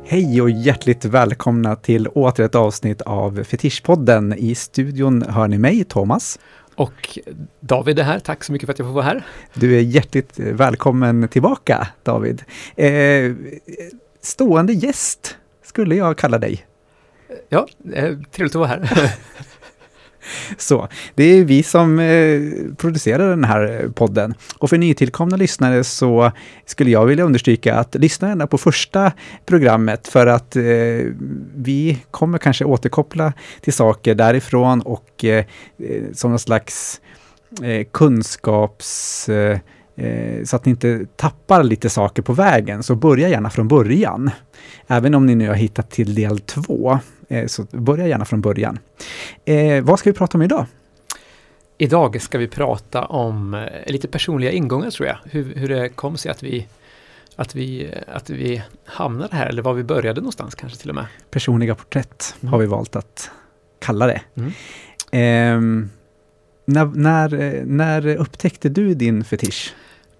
Hej och hjärtligt välkomna till åter ett avsnitt av Fetischpodden. I studion hör ni mig, Thomas. Och David är här. Tack så mycket för att jag får vara här. Du är hjärtligt välkommen tillbaka, David. Stående gäst skulle jag kalla dig. Ja, trevligt att vara här. Så, det är vi som producerar den här podden. Och för nytillkomna lyssnare så skulle jag vilja understryka att lyssna gärna på första programmet för att vi kommer kanske återkoppla till saker därifrån och som någon slags kunskaps... så att ni inte tappar lite saker på vägen, så börja gärna från början. Även om ni nu har hittat till del 2, så börja gärna från början. Vad ska vi prata om idag? Idag ska vi prata om lite personliga ingångar, tror jag. Hur det kom sig att vi hamnade här, eller var vi började någonstans kanske till och med. Personliga porträtt har vi valt att kalla det. När upptäckte du din fetisch?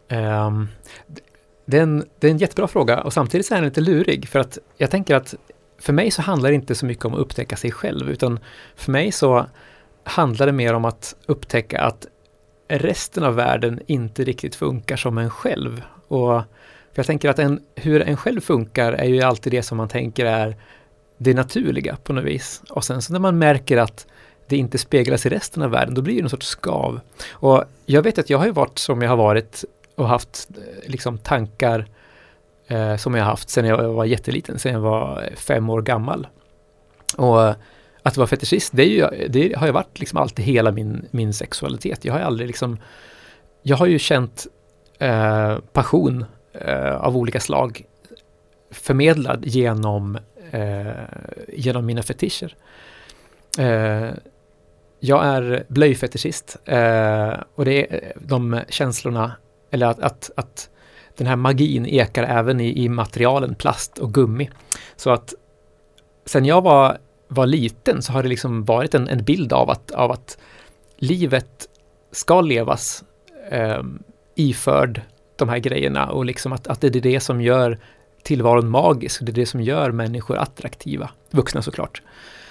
Det är en jättebra fråga, och samtidigt så är den lite lurig, för att jag tänker att för mig så handlar det inte så mycket om att upptäcka sig själv, utan för mig så handlar det mer om att upptäcka att resten av världen inte riktigt funkar som en själv. Och för jag tänker att hur en själv funkar är ju alltid det som man tänker är det naturliga på något vis. Och sen så när man märker att det inte speglas i resten av världen, då blir det någon sorts skav. Och jag vet att jag har ju varit som jag har varit och haft liksom tankar som jag har haft sedan jag var jätteliten, sedan jag var 5 år gammal. Och att vara fetischist, det har ju varit liksom alltid hela min sexualitet. Jag har ju känt passion av olika slag förmedlad genom mina fetischer. Jag är blöjfetischist, och det är de känslorna, eller att den här magin ekar även i materialen plast och gummi. Så att sen jag var liten så har det liksom varit en bild av att livet ska levas iförd de här grejerna, och liksom att det är det som gör tillvaron magisk, det är det som gör människor attraktiva, vuxna såklart.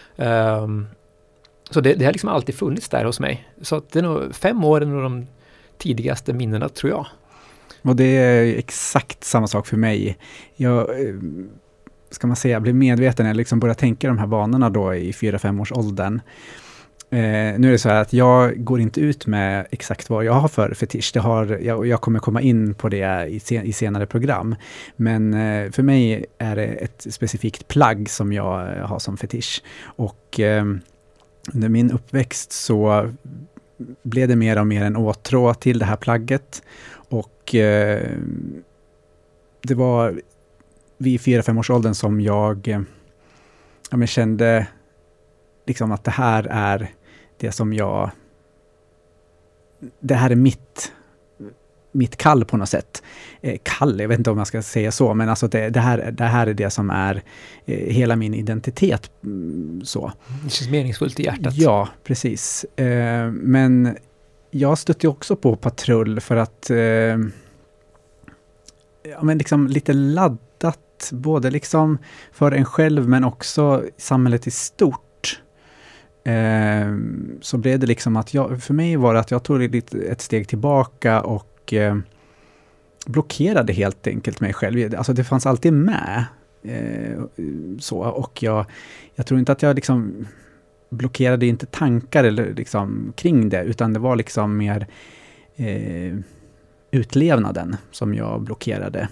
Så det har liksom alltid funnits där hos mig. Så att det är nog 5 år, är nog de tidigaste minnena, tror jag. Och det är exakt samma sak för mig. Jag blev medveten när jag liksom började tänka de här banorna då i 4-5 års åldern. Nu är det så här att jag går inte ut med exakt vad jag har för fetisch. Jag kommer komma in på det i senare program. Men för mig är det ett specifikt plagg som jag har som fetisch. Och under min uppväxt så blev det mer och mer en åtrå till det här plagget. Och det var vid 4-5 års åldern som jag kände liksom att det här är det som det här är mitt kall på något sätt. Kall, jag vet inte om jag ska säga så, men alltså det här är det som är hela min identitet. Så. Det känns meningsfullt i hjärtat. Ja, precis. Men jag stötte också på patrull för att liksom lite laddat, både liksom för en själv men också samhället i stort. Så blev det liksom att för mig var det att jag tog ett steg tillbaka och blockerade helt enkelt mig själv. Alltså det fanns alltid med. Så, och jag tror inte att jag liksom blockerade inte tankar eller liksom kring det, utan det var liksom mer utlevnaden som jag blockerade.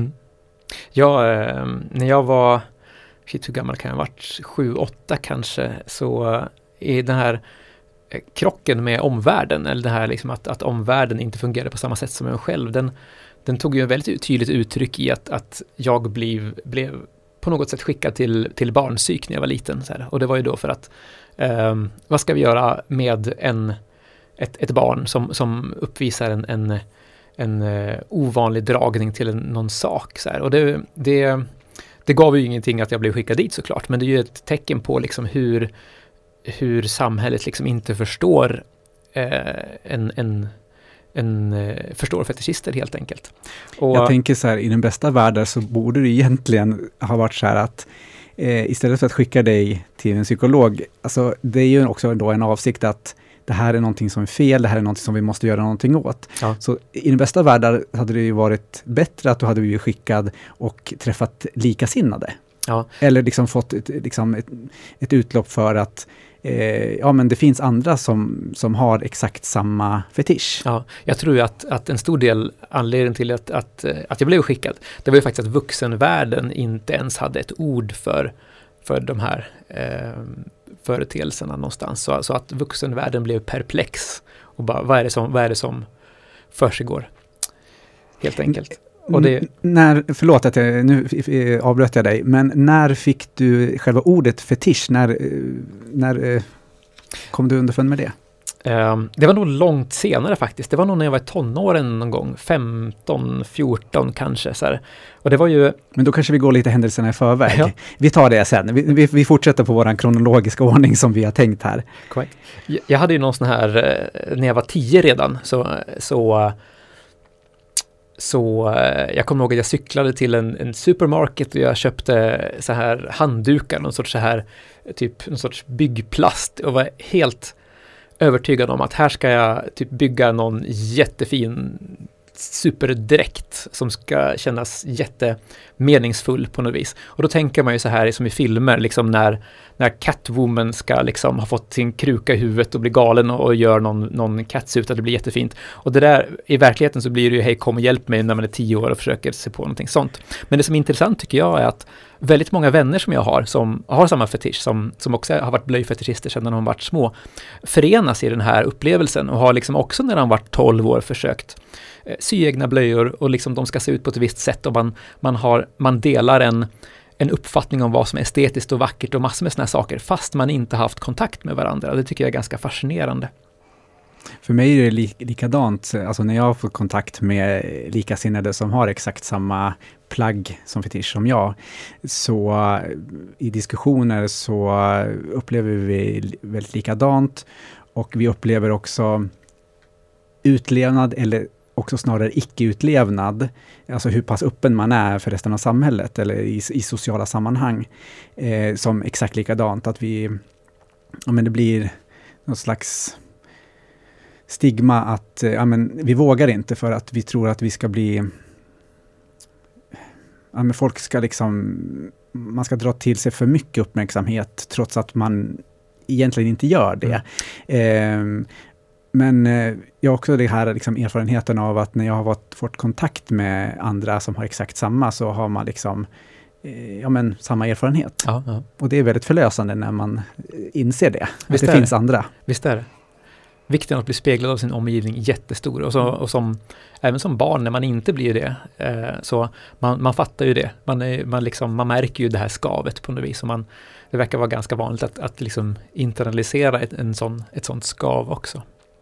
När jag var, hur gammal kan jag ha varit? 7-8 kanske, så i den här krocken med omvärlden, eller det här liksom att omvärlden inte fungerade på samma sätt som jag själv, den tog ju en väldigt tydligt uttryck i att jag blev på något sätt skickad till barnpsyk när jag var liten. Så här. Och det var ju då för att vad ska vi göra med ett barn som uppvisar en ovanlig dragning till någon sak. Så här. Och det gav ju ingenting att jag blev skickad dit såklart, men det är ju ett tecken på liksom hur samhället liksom inte förstår förstår fetischister helt enkelt. Och jag tänker så här, i den bästa världen så borde det egentligen ha varit så här att istället för att skicka dig till en psykolog, alltså det är ju också då en avsikt att det här är någonting som är fel, det här är någonting som vi måste göra någonting åt. Ja. Så i den bästa världen hade det ju varit bättre att du hade blivit skickad och träffat likasinnade. Ja. Eller liksom fått ett utlopp för att men det finns andra som har exakt samma fetisch. Ja, jag tror ju att en stor del anledningen till att jag blev skickad, det var ju faktiskt att vuxenvärlden inte ens hade ett ord för de här företeelserna någonstans. Så att vuxenvärlden blev perplex och bara, vad är det som försiggår? Helt enkelt. Och det... Förlåt att nu avbröt jag dig, men när fick du själva ordet fetisch? När kom du underfund med det? Det var nog långt senare faktiskt. Det var nog när jag var i tonåren någon gång, 15, 14 kanske. Så här. Och det var ju... Men då kanske vi går lite händelserna i förväg. Ja. Vi tar det sen. Vi fortsätter på vår kronologiska ordning som vi har tänkt här. Correct. Jag hade ju någon sån här, när jag var 10 redan, så jag kommer ihåg att jag cyklade till en supermarket och jag köpte så här handdukar, någon sorts byggplast och var helt övertygad om att här ska jag typ bygga någon jättefin superdräkt som ska kännas jättemeningsfull på något vis. Och då tänker man ju så här som i filmer, liksom när Catwoman ska liksom ha fått sin kruka i huvudet och bli galen och gör någon catsuit, att det blir jättefint. Och det där, i verkligheten så blir det ju, hej kom och hjälp mig när man är 10 år och försöker se på någonting sånt. Men det som är intressant tycker jag är att väldigt många vänner som jag har, som har samma fetisch, som också har varit blöjfetischister sedan de har varit små, förenas i den här upplevelsen och har liksom också när de varit 12 år försökt sy egna blöjor och liksom de ska se ut på ett visst sätt och man delar en uppfattning om vad som är estetiskt och vackert och massor med såna här saker fast man inte haft kontakt med varandra. Det tycker jag är ganska fascinerande. För mig är det likadant, alltså när jag får kontakt med likasinnade som har exakt samma plagg som fetisch som jag, så i diskussioner så upplever vi väldigt likadant och vi upplever också utlevnad eller också snarare icke-utlevnad, alltså hur pass öppen man är för resten av samhället eller i sociala sammanhang som exakt likadant, att det blir någon slags stigma att vi vågar inte för att vi tror att vi ska bli folk ska man ska dra till sig för mycket uppmärksamhet trots att man egentligen inte gör det. Men jag har också det här erfarenheten av att när jag har fått kontakt med andra som har exakt samma, så har man samma erfarenhet. Ja, ja. Och det är väldigt förlösande när man inser det. Visst att det finns andra. Visst är det. Vikten att bli speglad av sin omgivning är jättestor. Och även som barn när man inte blir det, så man fattar ju det. Man märker ju det här skavet på något vis. Och det verkar vara ganska vanligt att liksom internalisera ett sånt skav också.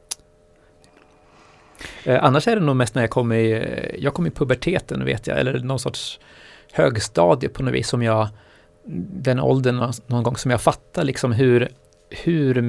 Annars är det nog mest när jag kom i puberteten, vet jag, eller någon sorts högstadie på något vis, som den åldern någon gång som jag fattar liksom hur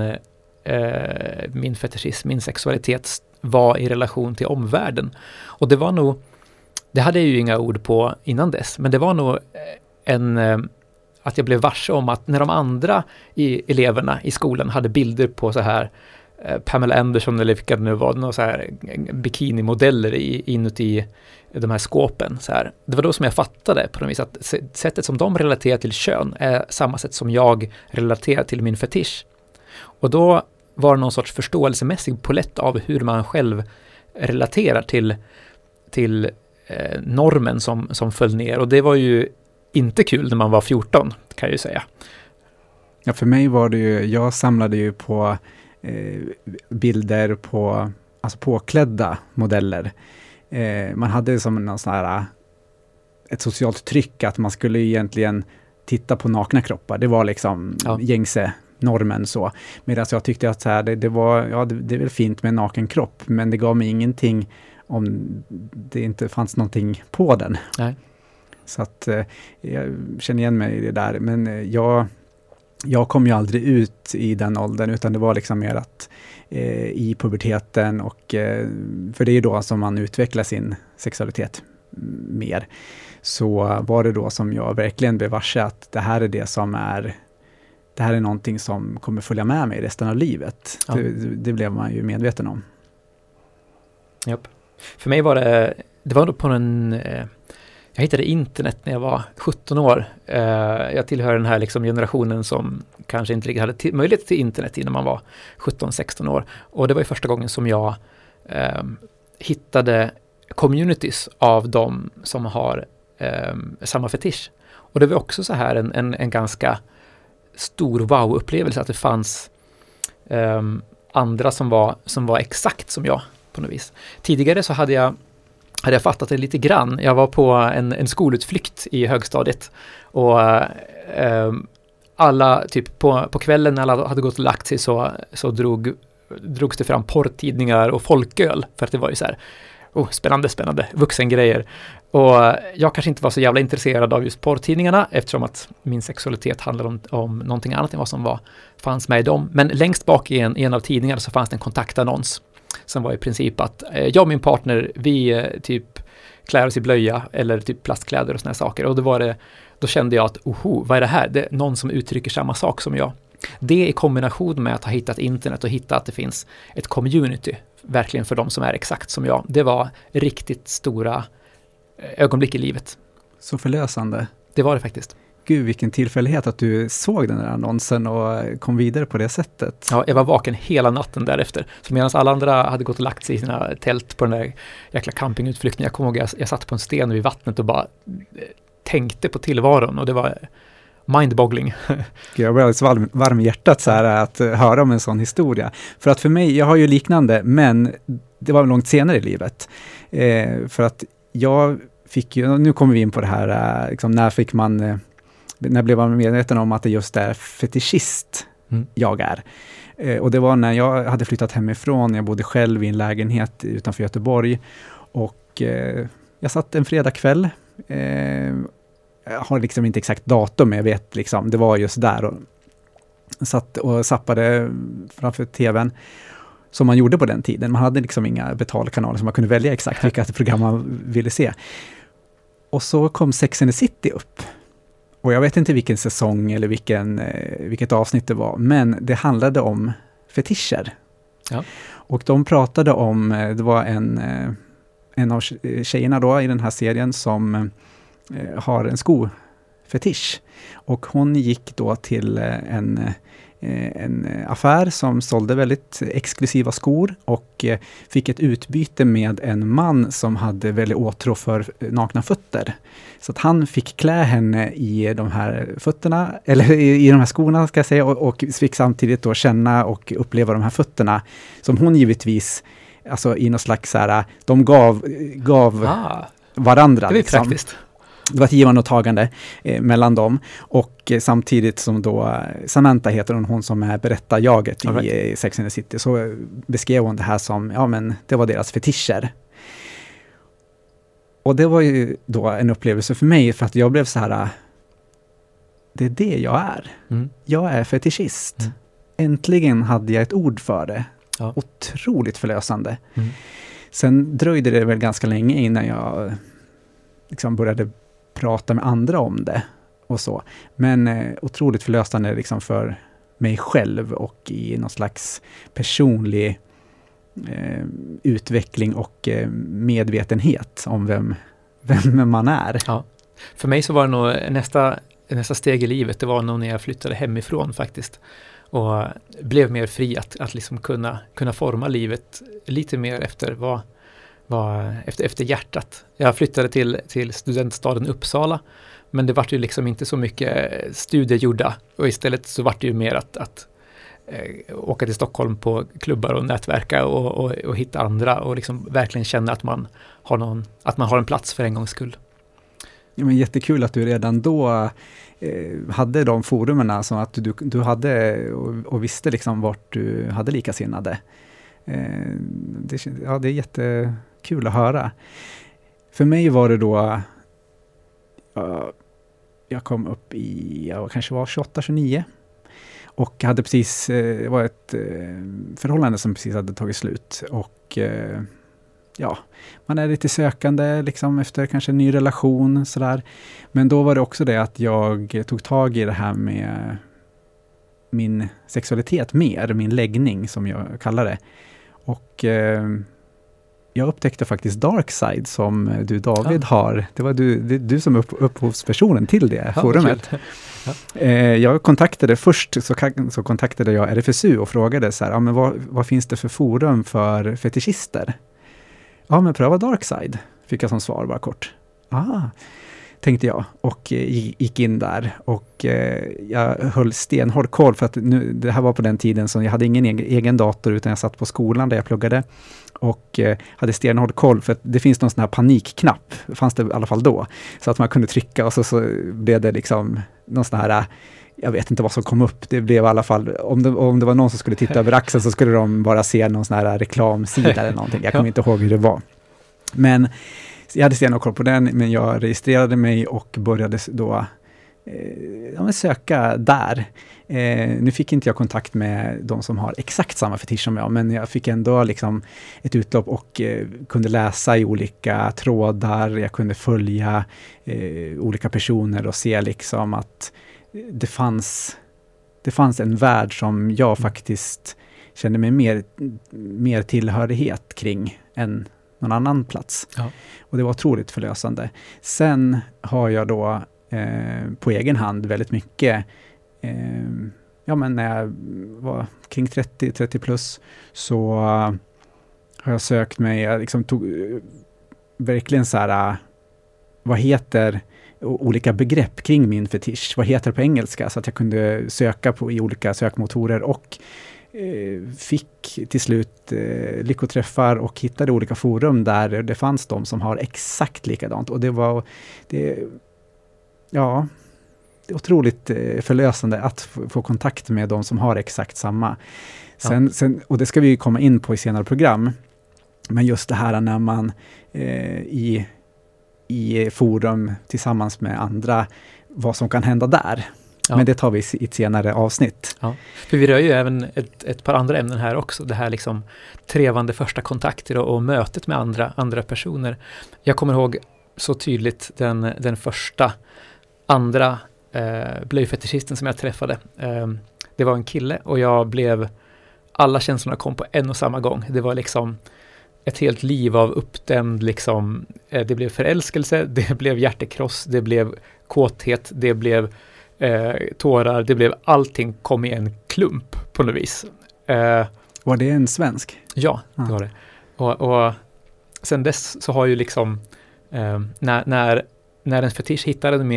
min fetischism, min sexualitet var i relation till omvärlden. Och det hade jag ju inga ord på innan dess, men det var nog att jag blev varse om att när de andra eleverna i skolan hade bilder på så här Pamela Anderson eller vilka det nu var, några så här bikinimodeller inuti de här skåpen. Så här. Det var då som jag fattade på något vis att sättet som de relaterar till kön är samma sätt som jag relaterar till min fetisch. Och då var det någon sorts förståelsemässig palett av hur man själv relaterar till normen som föll ner. Och det var ju inte kul när man var 14, kan jag ju säga. Ja, för mig var det ju, jag samlade ju på bilder på påklädda modeller. Man hade som någon sån här ett socialt tryck att man skulle egentligen titta på nakna kroppar. Det var liksom gängse normen så. Medan jag tyckte att så här, det är väl fint med en naken kropp, men det gav mig ingenting om det inte fanns någonting på den. Nej. Så att jag känner igen mig i det där. Men jag kom ju aldrig ut i den åldern, utan det var liksom mer att i puberteten och för det är ju då som man utvecklar sin sexualitet mer, så var det då som jag verkligen blev varse att det här är det här är någonting som kommer följa med mig resten av livet. Ja. Det blev man ju medveten om. Japp. För mig var det var nog på jag hittade internet när jag var 17 år. Jag tillhör den här liksom generationen som kanske inte riktigt hade möjlighet till internet innan man var 17-16 år. Och det var ju första gången som jag hittade communities av de som har samma fetisch. Och det var också så här en ganska stor wow-upplevelse att det fanns andra som var exakt som jag på något vis. Tidigare så hade jag fattat det lite grann. Jag var på en skolutflykt i högstadiet och alla typ på kvällen när alla hade gått och lagt sig så drogs det fram porrtidningar och folköl, för att det var ju så här spännande vuxengrejer. Och jag kanske inte var så jävla intresserad av just porrtidningarna, eftersom att min sexualitet handlade om någonting annat än vad som fanns med i dem. Men längst bak i en av tidningarna så fanns det en kontaktannons som var i princip att jag och min partner, vi typ klär oss i blöja eller typ plastkläder och såna här saker. Och då kände jag att vad är det här? Det är någon som uttrycker samma sak som jag. Det i kombination med att ha hittat internet och hitta att det finns ett community verkligen för de som är exakt som jag. Det var riktigt stora ögonblick i livet. Så förlösande. Det var det faktiskt. Gud, vilken tillfällighet att du såg den där annonsen och kom vidare på det sättet. Ja, jag var vaken hela natten därefter. Så medan alla andra hade gått och lagt sig i sina tält på den där jäkla campingutflykten. Jag kommer ihåg, jag satt på en sten vid vattnet och bara tänkte på tillvaron. Och det var mindboggling. Jag blev alldeles varm i hjärtat så här, att höra om en sån historia. För att för mig, jag har ju liknande, men det var långt senare i livet. För att jag fick ju, nu kommer vi in på det här, liksom, när blev man medveten om att det just är fetischist jag är. Och det var när jag hade flyttat hemifrån, jag bodde själv i en lägenhet utanför Göteborg och jag satt en fredagkväll, jag har liksom inte exakt datum, men jag vet liksom, det var just där och satt och zappade framför tvn som man gjorde på den tiden. Man hade liksom inga betalkanaler som man kunde välja exakt vilka program man ville se. Och så kom Sex and the City upp. Och jag vet inte vilken säsong eller vilket avsnitt det var, men det handlade om fetischer. Ja. Och de pratade om, det var en av tjejerna då i den här serien som har en skofetisch. Och hon gick då till en affär som sålde väldigt exklusiva skor och fick ett utbyte med en man som hade väldigt åtrå för nakna fötter. Så att han fick klä henne i de här fötterna, eller i de här skorna ska jag säga, och fick samtidigt då känna och uppleva de här fötterna som hon givetvis, alltså i något slags så här, de gav varandra. Det är liksom praktiskt. Det var ett givande och tagande mellan dem. Och samtidigt som då Samantha heter hon som är berättarjaget i Sex and the City, så beskrev hon det här som, ja men det var deras fetischer. Och det var ju då en upplevelse för mig, för att jag blev så här, det är det jag är. Jag är fetischist. Äntligen hade jag ett ord för det. Ja. Otroligt förlösande. Sen dröjde det väl ganska länge innan jag liksom började prata med andra om det och så. Men otroligt förlösande liksom för mig själv och i någon slags personlig utveckling och medvetenhet om vem man är. Ja. För mig så var det nog nästa steg i livet, det var nog när jag flyttade hemifrån faktiskt. Och blev mer fri att liksom kunna forma livet lite mer efter efter hjärtat. Jag flyttade till studentstaden Uppsala, men det var ju liksom inte så mycket studier gjorda, och istället så var det ju mer att åka till Stockholm på klubbar och nätverka och hitta andra och liksom verkligen känna att man har en plats för en gångs skull. Ja, men jättekul att du redan då hade de forumerna, så att du hade och visste liksom vart du hade likasinnade. Det är jättekul att höra. För mig var det då jag kom upp i, jag kanske var 28-29, Och hade precis, det var ett förhållande som precis hade tagit slut. Och ja, man är lite sökande liksom efter kanske en ny relation sådär. Men då var det också det att jag tog tag i det här med min sexualitet mer, min läggning som jag kallar det. Och jag upptäckte faktiskt Darkside som du David har. Det var du som upphovspersonen till det forumet. Jag kontaktade först så kontaktade jag RFSU och frågade så här, men vad finns det för forum för fetischister? Ja, men pröva Darkside, fick jag som svar bara kort. Tänkte jag och gick in där och jag höll stenhård koll för att det här var på den tiden som jag hade ingen egen dator utan jag satt på skolan där jag pluggade och hade stenhård koll för att det finns någon sån här panikknapp, fanns det i alla fall då, så att man kunde trycka och så blev det liksom någon sån här, jag vet inte vad som kom upp, det blev i alla fall, om det var någon som skulle titta över axeln så skulle de bara se någon sån här reklamsida eller någonting, jag kommer inte ihåg hur det var. Men jag hade stenhård koll på den, men jag registrerade mig och började då söka där. Nu fick inte jag kontakt med de som har exakt samma fetisch som jag, men jag fick ändå liksom ett utlopp och kunde läsa i olika trådar, jag kunde följa olika personer och se liksom att det fanns en värld som jag faktiskt kände mig mer tillhörighet kring än någon annan plats. Ja. Och det var otroligt förlösande. Sen har jag då på egen hand väldigt mycket men när jag var kring 30 plus så har jag sökt mig, jag liksom tog verkligen så här, vad heter olika begrepp kring min fetisch, vad heter det på engelska, så att jag kunde söka i olika sökmotorer och fick till slut lyckoträffar och hittade olika forum där det fanns de som har exakt likadant och det är otroligt förlösande att få kontakt med de som har exakt samma. Sen, och det ska vi komma in på i senare program, men just det här när man i forum tillsammans med andra, vad som kan hända där. Ja. Men det tar vi i ett senare avsnitt. Ja. För vi rör ju även ett par andra ämnen här också. Det här liksom trevande första kontakter och mötet med andra personer. Jag kommer ihåg så tydligt den första andra blöjfetischisten som jag träffade. Det var en kille och alla känslorna kom på en och samma gång. Det var liksom ett helt liv av uppdämd liksom, det blev förälskelse, det blev hjärtekross, det blev kåthet, det blev tårar, det blev allting kom i en klump på något vis. Var det en svensk? Ja, det var det. Och sen dess så har ju liksom när en fetisch hittar en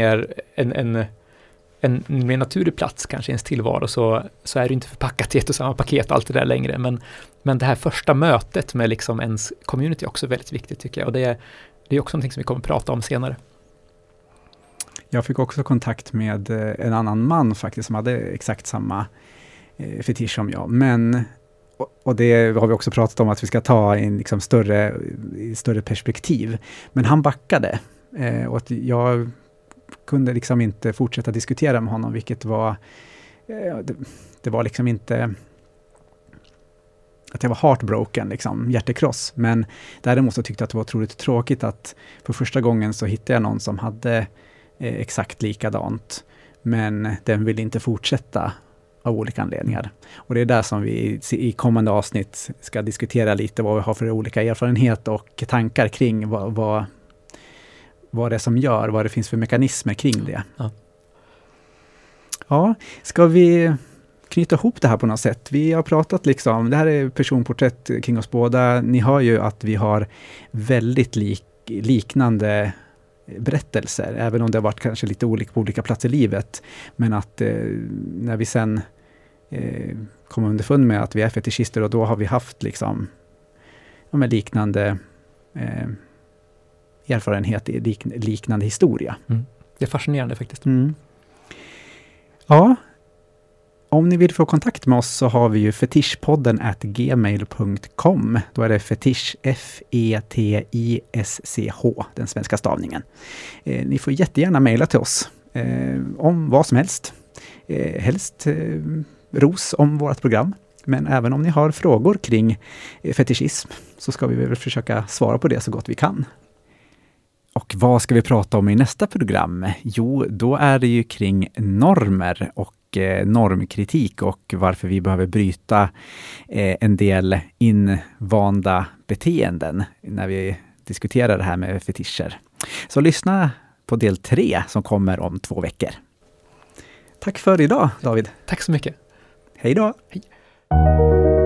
mer naturlig plats kanske i ens tillvaro så är det inte förpackat i ett och samma paket allt det där längre. Men det här första mötet med liksom ens community är också väldigt viktigt tycker jag. Och det är också någonting som vi kommer att prata om senare. Jag fick också kontakt med en annan man faktiskt som hade exakt samma fetisch som jag. Men, och det har vi också pratat om att vi ska ta i en liksom större perspektiv. Men han backade och att jag kunde liksom inte fortsätta diskutera med honom, vilket var det var liksom inte att jag var heartbroken, liksom, hjärtekross. Men däremot så tyckte jag att det var otroligt tråkigt att för första gången så hittade jag någon som hade exakt likadant, men den ville inte fortsätta av olika anledningar. Och det är där som vi i kommande avsnitt ska diskutera lite vad vi har för olika erfarenhet och tankar kring vad det är som gör, vad det finns för mekanismer kring det. Ja, ska vi knyta ihop det här på något sätt? Vi har pratat liksom, det här är personporträtt kring oss båda. Ni hör ju att vi har väldigt liknande berättelser, även om det har varit kanske lite olika på olika platser i livet. Men att när vi sen kommer underfund med att vi är fetischister, och då har vi haft liksom liknande erfarenhet i liknande historia. Det är fascinerande faktiskt. Ja, om ni vill få kontakt med oss så har vi ju fetischpodden@gmail.com. Då är det fetisch, F-E-T-I-S-C-H, den svenska stavningen. Ni får jättegärna mejla till oss om vad som helst. Helst ros om vårt program. Men även om ni har frågor kring fetischism så ska vi väl försöka svara på det så gott vi kan. Och vad ska vi prata om i nästa program? Jo, då är det ju kring normer och normkritik och varför vi behöver bryta en del invanda beteenden när vi diskuterar det här med fetischer. Så lyssna på del 3 som kommer om 2 veckor. Tack för idag, David. Tack så mycket. Hej då. Hej.